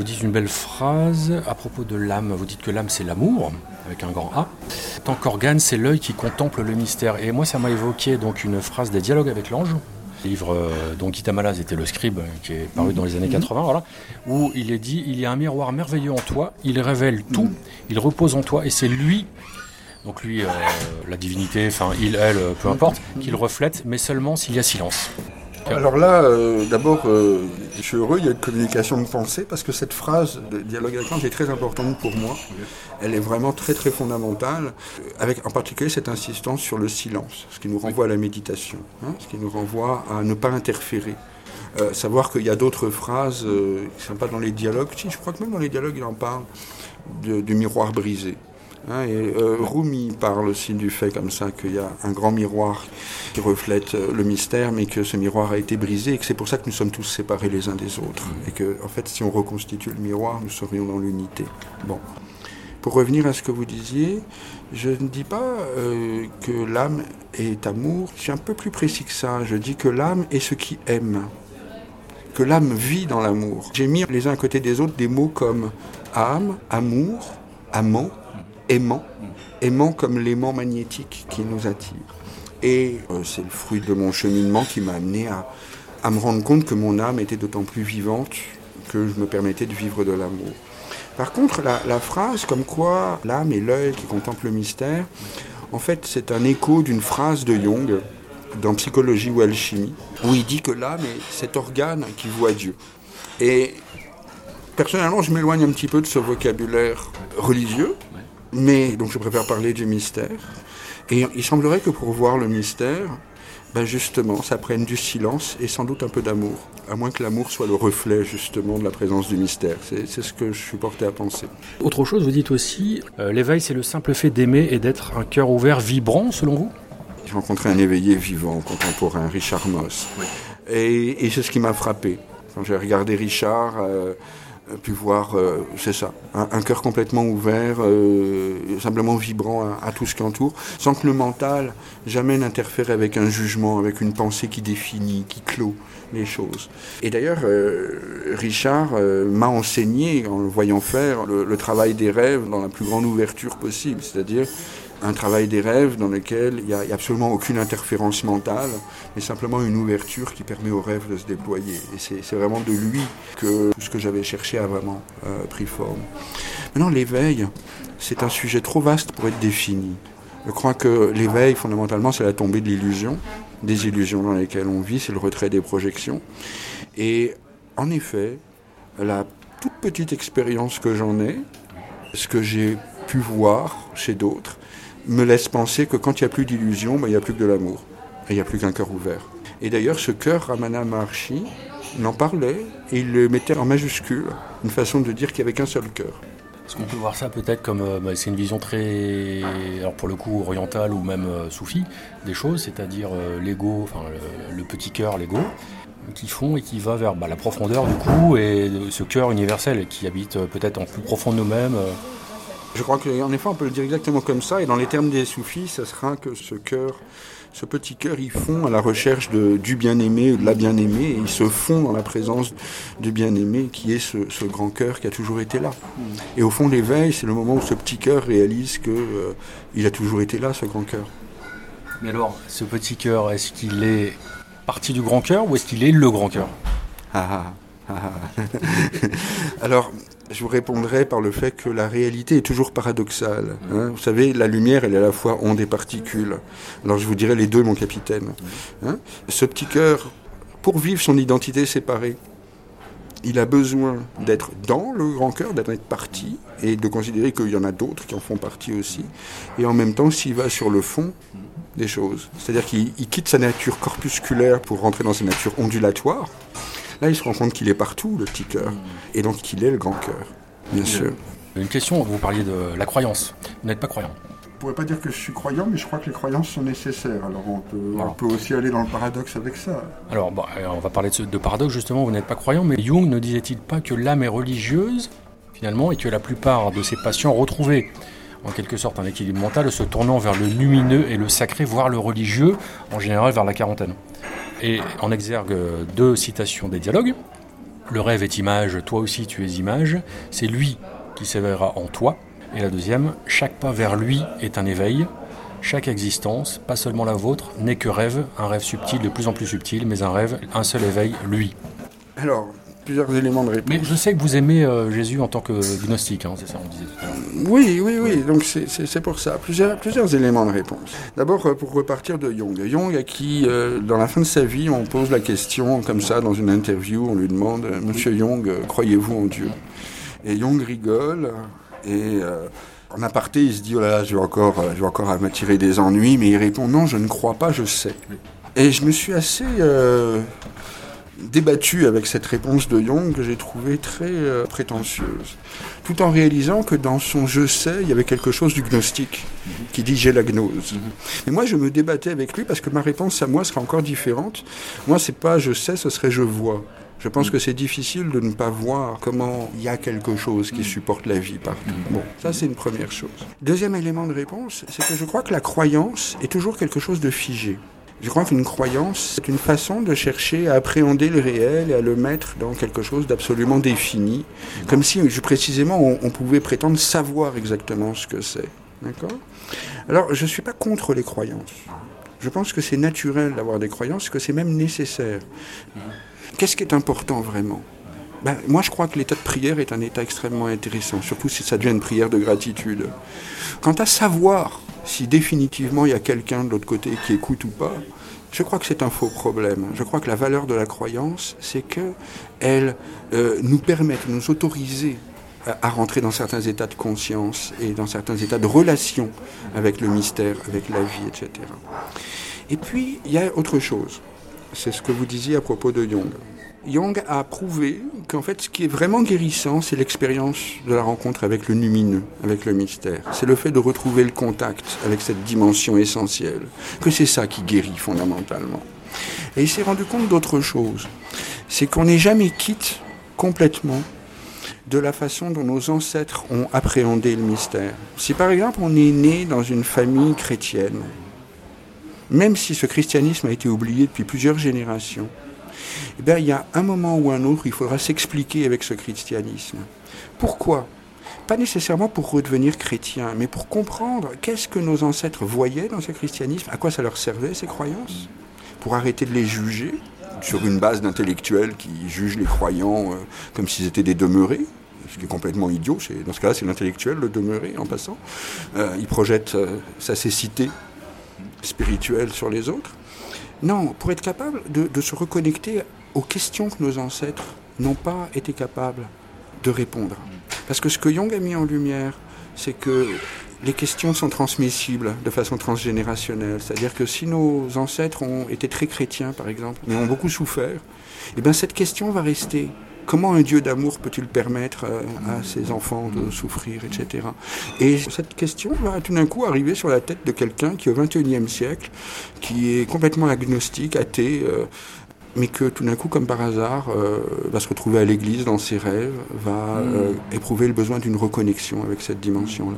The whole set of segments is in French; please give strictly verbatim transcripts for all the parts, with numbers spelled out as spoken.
vous dites une belle phrase à propos de l'âme. Vous dites que l'âme, c'est l'amour, avec un grand A. Tant qu'organe, c'est l'œil qui contemple le mystère. Et moi, ça m'a évoqué donc une phrase des Dialogues avec l'ange. Le livre euh, dont Guy Tamalaz était le scribe, qui est paru dans les années quatre-vingts, voilà, où il est dit « Il y a un miroir merveilleux en toi, il révèle tout, il repose en toi, et c'est lui... » Donc lui, euh, la divinité, enfin il, elle, peu importe, qu'il reflète, mais seulement s'il y a silence. Alors là, euh, d'abord, euh, je suis heureux, il y a une communication de pensée, parce que cette phrase de Dialogue avec l'ange est très importante pour moi. Elle est vraiment très très fondamentale, avec en particulier cette insistance sur le silence, ce qui nous renvoie à la méditation, hein, ce qui nous renvoie à ne pas interférer. Euh, savoir qu'il y a d'autres phrases euh, qui ne sont pas dans les dialogues, si, je crois que même dans les dialogues il en parle, de, du miroir brisé. Hein, et, euh, Rumi parle aussi du fait comme ça qu'il y a un grand miroir qui reflète euh, le mystère, mais que ce miroir a été brisé et que c'est pour ça que nous sommes tous séparés les uns des autres. Et que, en fait, si on reconstitue le miroir, nous serions dans l'unité. Bon. Pour revenir à ce que vous disiez, je ne dis pas euh, que l'âme est amour. Je suis un peu plus précis que ça. Je dis que l'âme est ce qui aime. Que l'âme vit dans l'amour. J'ai mis les uns à côté des autres des mots comme âme, amour, amant, aimant, aimant comme l'aimant magnétique qui nous attire. Et euh, c'est le fruit de mon cheminement qui m'a amené à, à me rendre compte que mon âme était d'autant plus vivante que je me permettais de vivre de l'amour. Par contre, la, la phrase comme quoi l'âme est l'œil qui contemple le mystère, en fait, c'est un écho d'une phrase de Jung dans Psychologie ou Alchimie, où il dit que l'âme est cet organe qui voit Dieu. Et personnellement, je m'éloigne un petit peu de ce vocabulaire religieux, mais donc je préfère parler du mystère. Et il semblerait que pour voir le mystère, ben justement, ça prenne du silence et sans doute un peu d'amour. À moins que l'amour soit le reflet justement de la présence du mystère. C'est, c'est ce que je suis porté à penser. Autre chose, vous dites aussi, euh, l'éveil c'est le simple fait d'aimer et d'être un cœur ouvert, vibrant selon vous ? J'ai rencontré un éveillé vivant, contemporain, Richard Moss. Oui. Et, et c'est ce qui m'a frappé. Quand j'ai regardé Richard... Euh, pu voir, euh, c'est ça, un, un cœur complètement ouvert, euh, simplement vibrant à, à tout ce qui entoure, sans que le mental jamais n'interfère avec un jugement, avec une pensée qui définit, qui clôt les choses. Et d'ailleurs, euh, Richard euh, m'a enseigné, en le voyant faire, le, le travail des rêves dans la plus grande ouverture possible, c'est-à-dire un travail des rêves dans lequel il n'y a, a absolument aucune interférence mentale, mais simplement une ouverture qui permet aux rêves de se déployer. Et c'est, c'est vraiment de lui que tout ce que j'avais cherché a vraiment euh, pris forme. Maintenant, l'éveil, c'est un sujet trop vaste pour être défini. Je crois que l'éveil, fondamentalement, c'est la tombée de l'illusion, des illusions dans lesquelles on vit, c'est le retrait des projections. Et en effet, la toute petite expérience que j'en ai, ce que j'ai pu voir chez d'autres, me laisse penser que quand il n'y a plus d'illusion, ben, il n'y a plus que de l'amour. Et il n'y a plus qu'un cœur ouvert. Et d'ailleurs, ce cœur, Ramana Maharshi, il en parlait et il le mettait en majuscule, une façon de dire qu'il n'y avait qu'un seul cœur. Est-ce qu'on peut voir ça peut-être comme, euh, bah, c'est une vision très, alors pour le coup, orientale ou même euh, soufie des choses, c'est-à-dire euh, l'ego, enfin le, le petit cœur, l'ego, qui font et qui va vers bah, la profondeur du coup, et ce cœur universel qui habite euh, peut-être en plus profond de nous-mêmes. Euh, Je crois qu'en effet, on peut le dire exactement comme ça. Et dans les termes des soufis, ça sera que ce cœur, ce petit cœur, il fond à la recherche de, du bien-aimé, de la bien-aimée. Et il se fond dans la présence du bien-aimé, qui est ce, ce grand cœur qui a toujours été là. Et au fond, l'éveil, c'est le moment où ce petit cœur réalise qu'il euh, a toujours été là, ce grand cœur. Mais alors, ce petit cœur, est-ce qu'il est partie du grand cœur ou est-ce qu'il est le grand cœur ? Ah ah, ah. Alors... Je vous répondrai par le fait que la réalité est toujours paradoxale. Hein. Vous savez, la lumière, elle est à la fois onde et particule. Alors je vous dirai les deux, mon capitaine. Hein. Ce petit cœur, pour vivre son identité séparée, il a besoin d'être dans le grand cœur, d'être parti, et de considérer qu'il y en a d'autres qui en font partie aussi. Et en même temps, s'il va sur le fond des choses, c'est-à-dire qu'il il quitte sa nature corpusculaire pour rentrer dans sa nature ondulatoire, là, il se rend compte qu'il est partout, le petit cœur, et donc qu'il est le grand cœur, bien sûr. Une question, vous parliez de la croyance. Vous n'êtes pas croyant. Je ne pourrais pas dire que je suis croyant, mais je crois que les croyances sont nécessaires. Alors on peut, voilà. on peut aussi aller dans le paradoxe avec ça. Alors, bon, on va parler de, ce, de paradoxe, justement, vous n'êtes pas croyant, mais Jung ne disait-il pas que l'âme est religieuse, finalement, et que la plupart de ses patients retrouvaient en quelque sorte un équilibre mental, se tournant vers le lumineux et le sacré, voire le religieux, en général vers la quarantaine. Et en exergue deux citations des dialogues, le rêve est image, toi aussi tu es image, c'est lui qui s'éveillera en toi. Et la deuxième, chaque pas vers lui est un éveil, chaque existence, pas seulement la vôtre, n'est que rêve, un rêve subtil, de plus en plus subtil, mais un rêve, un seul éveil, lui. Alors, plusieurs éléments de réponse. Mais je sais que vous aimez euh, Jésus en tant que gnostique, hein, c'est ça, on disait tout à l'heure. Oui, oui, oui, donc c'est, c'est, c'est pour ça. Plusieurs, plusieurs éléments de réponse. D'abord, euh, pour repartir de Jung. Jung, à qui, euh, dans la fin de sa vie, on pose la question, comme ça, dans une interview, on lui demande « Monsieur Jung, euh, croyez-vous en Dieu ?» Et Jung rigole, et euh, en aparté, il se dit « Oh là là, je vais encore, euh, je vais encore m'attirer des ennuis », mais il répond « Non, je ne crois pas, je sais. » Et je me suis assez... Euh, débattu avec cette réponse de Jung que j'ai trouvée très euh, prétentieuse, tout en réalisant que dans son « je sais », il y avait quelque chose du gnostique qui dit « j'ai la gnose ». Et moi, je me débattais avec lui parce que ma réponse à moi serait encore différente. Moi, c'est pas « je sais », ce serait « je vois ». Je pense que c'est difficile de ne pas voir comment il y a quelque chose qui supporte la vie partout. Bon, ça c'est une première chose. Deuxième élément de réponse, c'est que je crois que la croyance est toujours quelque chose de figé. Je crois qu'une croyance, c'est une façon de chercher à appréhender le réel et à le mettre dans quelque chose d'absolument défini, comme si, précisément, on, on pouvait prétendre savoir exactement ce que c'est. D'accord ? Alors, je ne suis pas contre les croyances. Je pense que c'est naturel d'avoir des croyances, que c'est même nécessaire. Qu'est-ce qui est important vraiment ? Ben, moi, je crois que l'état de prière est un état extrêmement intéressant, surtout si ça devient une prière de gratitude. Quant à savoir si définitivement il y a quelqu'un de l'autre côté qui écoute ou pas, je crois que c'est un faux problème. Je crois que la valeur de la croyance, c'est qu'elle euh, nous permet de nous autoriser à, à rentrer dans certains états de conscience et dans certains états de relation avec le mystère, avec la vie, et cetera. Et puis, il y a autre chose. C'est ce que vous disiez à propos de Jung. Jung a prouvé qu'en fait, ce qui est vraiment guérissant, c'est l'expérience de la rencontre avec le lumineux, avec le mystère. C'est le fait de retrouver le contact avec cette dimension essentielle, que c'est ça qui guérit fondamentalement. Et il s'est rendu compte d'autre chose. C'est qu'on n'est jamais quitte complètement de la façon dont nos ancêtres ont appréhendé le mystère. Si par exemple on est né dans une famille chrétienne, même si ce christianisme a été oublié depuis plusieurs générations, eh bien, il y a un moment ou un autre, il faudra s'expliquer avec ce christianisme. Pourquoi ? Pas nécessairement pour redevenir chrétien, mais pour comprendre qu'est-ce que nos ancêtres voyaient dans ce christianisme, à quoi ça leur servait, ces croyances, pour arrêter de les juger sur une base d'intellectuels qui jugent les croyants euh, comme s'ils étaient des demeurés, ce qui est complètement idiot. C'est, dans ce cas-là, c'est l'intellectuel, le demeuré, en passant. Euh, il projette euh, sa cécité spirituelle sur les autres. Non, pour être capable de, de se reconnecter aux questions que nos ancêtres n'ont pas été capables de répondre. Parce que ce que Jung a mis en lumière, c'est que les questions sont transmissibles de façon transgénérationnelle. C'est-à-dire que si nos ancêtres ont été très chrétiens, par exemple, mais ont beaucoup souffert, eh bien cette question va rester. Comment un Dieu d'amour peut-il permettre à ses enfants de souffrir, et cetera. Et cette question va tout d'un coup arriver sur la tête de quelqu'un qui, au vingt et unième siècle, qui est complètement agnostique, athée, euh, mais que tout d'un coup, comme par hasard, euh, va se retrouver à l'église dans ses rêves, va euh, éprouver le besoin d'une reconnexion avec cette dimension-là.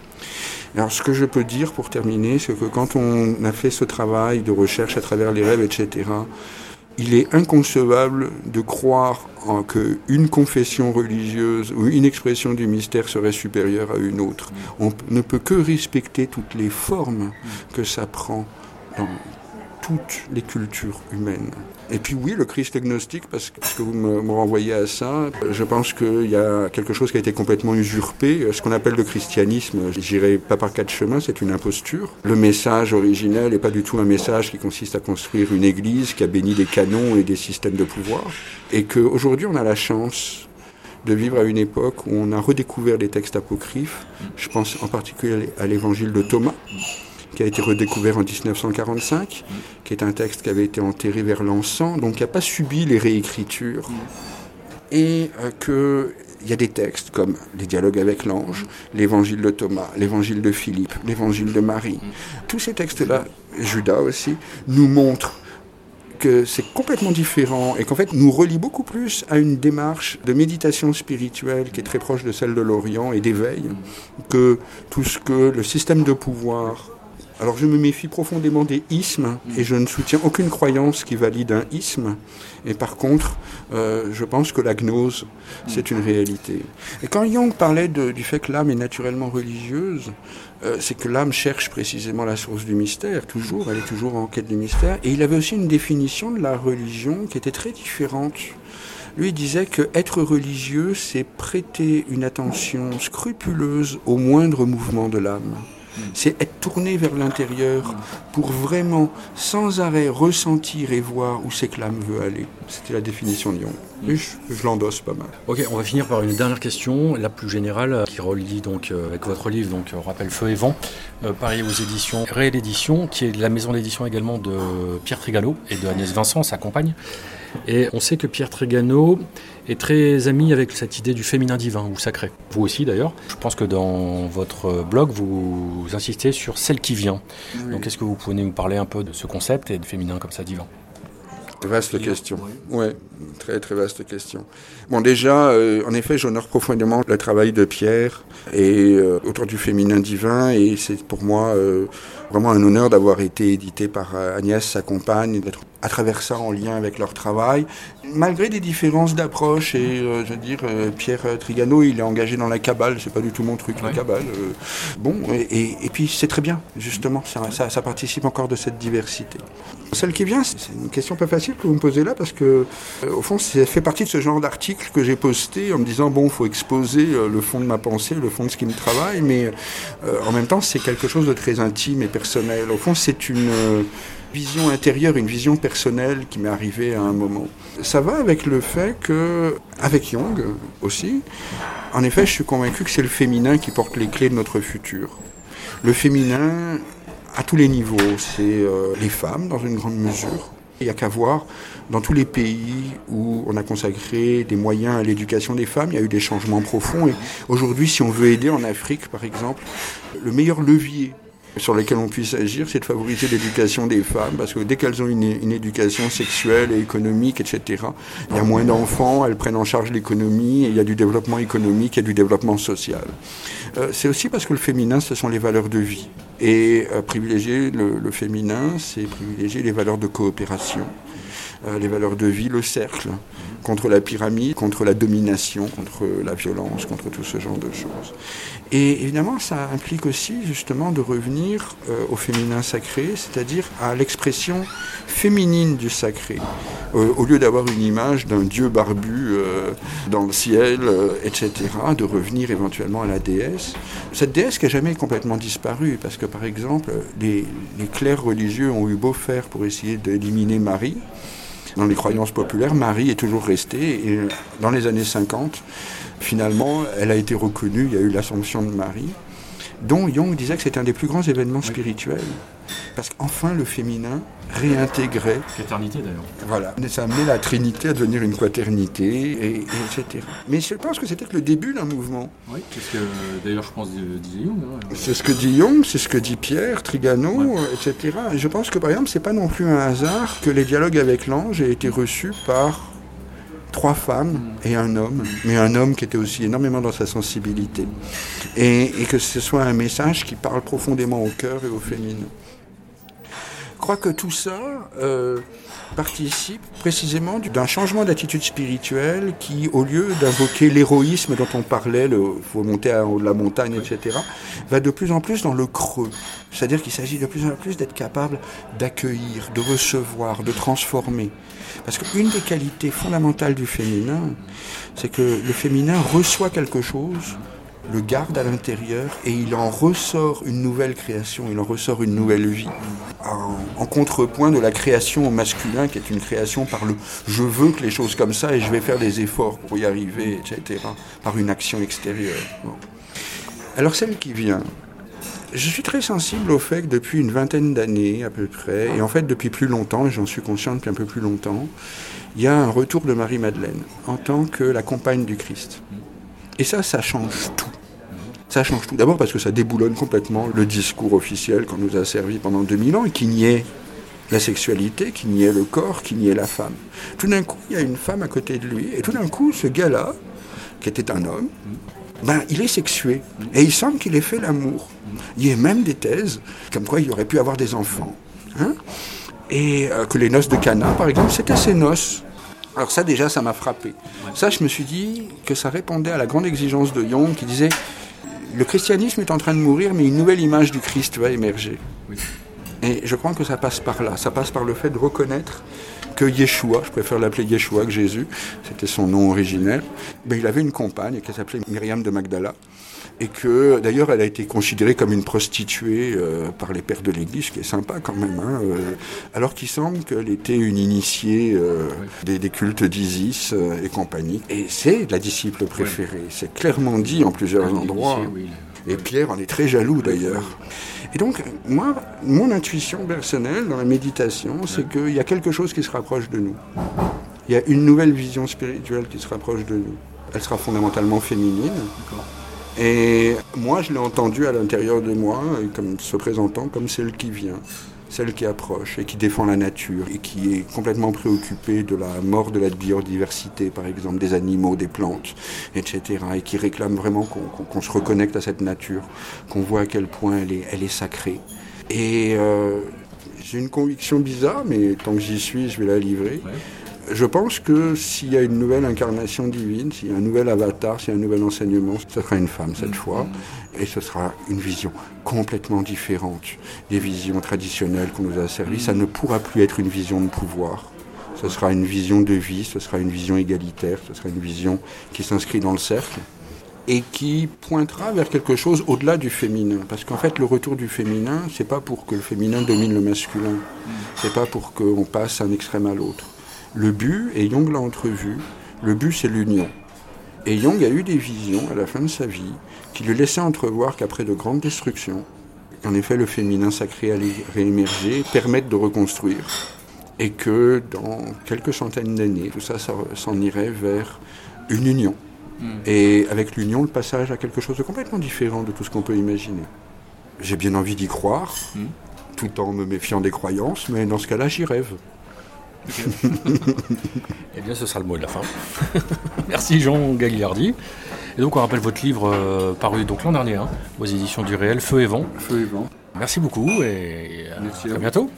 Alors, ce que je peux dire pour terminer, c'est que quand on a fait ce travail de recherche à travers les rêves, et cetera, il est inconcevable de croire en qu'une confession religieuse ou une expression du mystère serait supérieure à une autre. On ne peut que respecter toutes les formes que ça prend dans toutes les cultures humaines. Et puis oui, le Christ agnostique, parce que vous me, me renvoyez à ça, je pense qu'il y a quelque chose qui a été complètement usurpé. Ce qu'on appelle le christianisme, je dirais pas par quatre chemins, c'est une imposture. Le message originel n'est pas du tout un message qui consiste à construire une église qui a béni des canons et des systèmes de pouvoir. Et qu'aujourd'hui, on a la chance de vivre à une époque où on a redécouvert les textes apocryphes. Je pense en particulier à l'évangile de Thomas, qui a été redécouvert en dix-neuf cent quarante-cinq, qui est un texte qui avait été enterré vers l'encens, donc qui n'a pas subi les réécritures. Et euh, qu'il y a des textes comme les dialogues avec l'ange, l'évangile de Thomas, l'évangile de Philippe, l'évangile de Marie. Tous ces textes-là, Judas aussi, nous montrent que c'est complètement différent et qu'en fait nous relie beaucoup plus à une démarche de méditation spirituelle qui est très proche de celle de l'Orient et d'éveil que tout ce que le système de pouvoir Alors je me méfie profondément des ismes et je ne soutiens aucune croyance qui valide un isme. Et par contre, euh, je pense que la gnose, c'est une réalité. Et quand Jung parlait de, du fait que l'âme est naturellement religieuse, euh, c'est que l'âme cherche précisément la source du mystère, toujours, elle est toujours en quête du mystère. Et il avait aussi une définition de la religion qui était très différente. Lui, il disait que être religieux, c'est prêter une attention scrupuleuse au moindre mouvement de l'âme. C'est être tourné vers l'intérieur pour vraiment, sans arrêt, ressentir et voir où c'est que l'âme veut aller. C'était la définition de Jung. Et je, je l'endosse pas mal. Ok, on va finir par une dernière question, la plus générale, qui relie donc euh, avec votre livre, donc on rappelle Feu et Vent, euh, pareil aux éditions Réelle Édition, qui est la maison d'édition également de Pierre Trigano et de Agnès Vincent, sa compagne. Et on sait que Pierre Trigano est très ami avec cette idée du féminin divin ou sacré. Vous aussi d'ailleurs. Je pense que dans votre blog, vous insistez sur celle qui vient. Oui. Donc est-ce que vous pouvez nous parler un peu de ce concept et de féminin comme ça divin ? Vaste question. Oui, ouais, très très vaste question. Bon, déjà, euh, en effet, j'honore profondément le travail de Pierre et euh, autour du féminin divin, et c'est pour moi euh, vraiment un honneur d'avoir été édité par euh, Agnès, sa compagne, d'être à travers ça en lien avec leur travail. Malgré des différences d'approche, et euh, je veux dire, euh, Pierre Trigano, il est engagé dans la Kabbale, c'est pas du tout mon truc, ouais. La Kabbale. Euh, bon, et, et, et puis c'est très bien, justement, ça, ça, ça participe encore de cette diversité. Celle qui vient, c'est une question pas facile que vous me posez là, parce que, euh, au fond, ça fait partie de ce genre d'article que j'ai posté en me disant, bon, il faut exposer euh, le fond de ma pensée, le fond de ce qui me travaille, mais euh, en même temps, c'est quelque chose de très intime et personnel. Au fond, c'est une euh, vision intérieure, une vision personnelle qui m'est arrivée à un moment. Ça va avec le fait que, avec Jung aussi, en effet, je suis convaincu que c'est le féminin qui porte les clés de notre futur. Le féminin, à tous les niveaux, c'est euh, les femmes dans une grande mesure. Il n'y a qu'à voir, dans tous les pays où on a consacré des moyens à l'éducation des femmes, il y a eu des changements profonds. Et aujourd'hui, si on veut aider en Afrique, par exemple, le meilleur levier sur lesquels on puisse agir, c'est de favoriser l'éducation des femmes, parce que dès qu'elles ont une, une éducation sexuelle et économique, et cetera, il y a moins d'enfants, elles prennent en charge l'économie, et il y a du développement économique, il y a du développement social. Euh, c'est aussi parce que le féminin, ce sont les valeurs de vie. Et euh, privilégier le, le féminin, c'est privilégier les valeurs de coopération, euh, les valeurs de vie, le cercle, contre la pyramide, contre la domination, contre la violence, contre tout ce genre de choses. Et évidemment, ça implique aussi justement de revenir euh, au féminin sacré, c'est-à-dire à l'expression féminine du sacré, euh, au lieu d'avoir une image d'un dieu barbu euh, dans le ciel, euh, et cetera, de revenir éventuellement à la déesse. Cette déesse qui n'a jamais complètement disparu, parce que par exemple, les, les clercs religieux ont eu beau faire pour essayer d'éliminer Marie. Dans les croyances populaires, Marie est toujours restée, et dans les années cinquante, finalement, elle a été reconnue, il y a eu l'Assomption de Marie, dont Jung disait que c'était un des plus grands événements spirituels, parce qu'enfin le féminin réintégrait... L'éternité d'ailleurs. Voilà, ça a amené la Trinité à devenir une quaternité, et, et et cetera. Mais je pense que c'était que le début d'un mouvement. Oui, c'est ce que d'ailleurs je pense disait Jung. Hein. C'est ce que dit Jung, c'est ce que dit Pierre, Trigano, ouais. et cetera. Et je pense que par exemple, c'est pas non plus un hasard que les dialogues avec l'ange aient été reçus par trois femmes et un homme, mais un homme qui était aussi énormément dans sa sensibilité. Et, et que ce soit un message qui parle profondément au cœur et au féminin. Je crois que tout ça euh, participe précisément d'un changement d'attitude spirituelle qui, au lieu d'invoquer l'héroïsme dont on parlait, il faut monter en haut de la montagne, et cetera, va de plus en plus dans le creux. C'est-à-dire qu'il s'agit de plus en plus d'être capable d'accueillir, de recevoir, de transformer. Parce qu'une des qualités fondamentales du féminin, c'est que le féminin reçoit quelque chose, le garde à l'intérieur, et il en ressort une nouvelle création, il en ressort une nouvelle vie. En, en contrepoint de la création au masculin, qui est une création par le « je veux que les choses comme ça et je vais faire des efforts pour y arriver », et cetera, par une action extérieure. Bon. Alors celle qui vient... Je suis très sensible au fait que depuis une vingtaine d'années à peu près, et en fait depuis plus longtemps, et j'en suis conscient depuis un peu plus longtemps, il y a un retour de Marie-Madeleine en tant que la compagne du Christ. Et ça, ça change tout. Ça change tout. D'abord parce que ça déboulonne complètement le discours officiel qu'on nous a servi pendant deux mille ans et qui niait la sexualité, qui niait le corps, qui niait la femme. Tout d'un coup, il y a une femme à côté de lui, et tout d'un coup, ce gars-là, qui était un homme, ben, il est sexué. Et il semble qu'il ait fait l'amour. Il y a même des thèses comme quoi il aurait pu avoir des enfants. Hein, et euh, que les noces de Cana, par exemple, c'était ses noces. Alors ça, déjà, ça m'a frappé. Ça, je me suis dit que ça répondait à la grande exigence de Jung qui disait « Le christianisme est en train de mourir, mais une nouvelle image du Christ va émerger. Oui. » Et je crois que ça passe par là. Ça passe par le fait de reconnaître que Yeshua, je préfère l'appeler Yeshua que Jésus, c'était son nom originel, ben, il avait une compagne qui s'appelait Myriam de Magdala, et que d'ailleurs elle a été considérée comme une prostituée euh, par les pères de l'Église, ce qui est sympa quand même, hein, euh, alors qu'il semble qu'elle était une initiée euh, oui. des, des cultes d'Isis euh, et compagnie. Et c'est la disciple préférée, oui. C'est clairement dit en plusieurs oui, endroits. Oui. Et Pierre en est très jaloux d'ailleurs. Et donc, moi, mon intuition personnelle dans la méditation, c'est qu'il y a quelque chose qui se rapproche de nous. Il y a une nouvelle vision spirituelle qui se rapproche de nous. Elle sera fondamentalement féminine. D'accord. Et moi, je l'ai entendue à l'intérieur de moi, comme se présentant comme celle qui vient, celle qui approche et qui défend la nature et qui est complètement préoccupée de la mort de la biodiversité, par exemple, des animaux, des plantes, et cetera. Et qui réclame vraiment qu'on, qu'on, qu'on se reconnecte à cette nature, qu'on voit à quel point elle est, elle est sacrée. Et euh, j'ai une conviction bizarre, mais tant que j'y suis, je vais la livrer. Ouais. Je pense que s'il y a une nouvelle incarnation divine, s'il y a un nouvel avatar, s'il y a un nouvel enseignement, ce sera une femme cette fois, et ce sera une vision complètement différente des visions traditionnelles qu'on nous a servies. Ça ne pourra plus être une vision de pouvoir. Ce sera une vision de vie, ce sera une vision égalitaire, ce sera une vision qui s'inscrit dans le cercle et qui pointera vers quelque chose au-delà du féminin. Parce qu'en fait, le retour du féminin, c'est pas pour que le féminin domine le masculin. C'est pas pour qu'on passe d'un extrême à l'autre. Le but, et Jung l'a entrevu, le but c'est l'union. Et Jung a eu des visions à la fin de sa vie qui lui laissaient entrevoir qu'après de grandes destructions, en effet le féminin sacré allait réémerger, permettre de reconstruire. Et que dans quelques centaines d'années, tout ça, ça s'en irait vers une union. Mmh. Et avec l'union, le passage à quelque chose de complètement différent de tout ce qu'on peut imaginer. J'ai bien envie d'y croire, mmh. tout en me méfiant des croyances, mais dans ce cas-là, j'y rêve. Okay. Eh bien, ce sera le mot de la fin. Merci Jean Gagliardi. Et donc, on rappelle votre livre euh, paru donc l'an dernier, hein, aux éditions du Réel, Feu et Vent. Feu et Vent. Merci beaucoup et à, Merci à, à bientôt.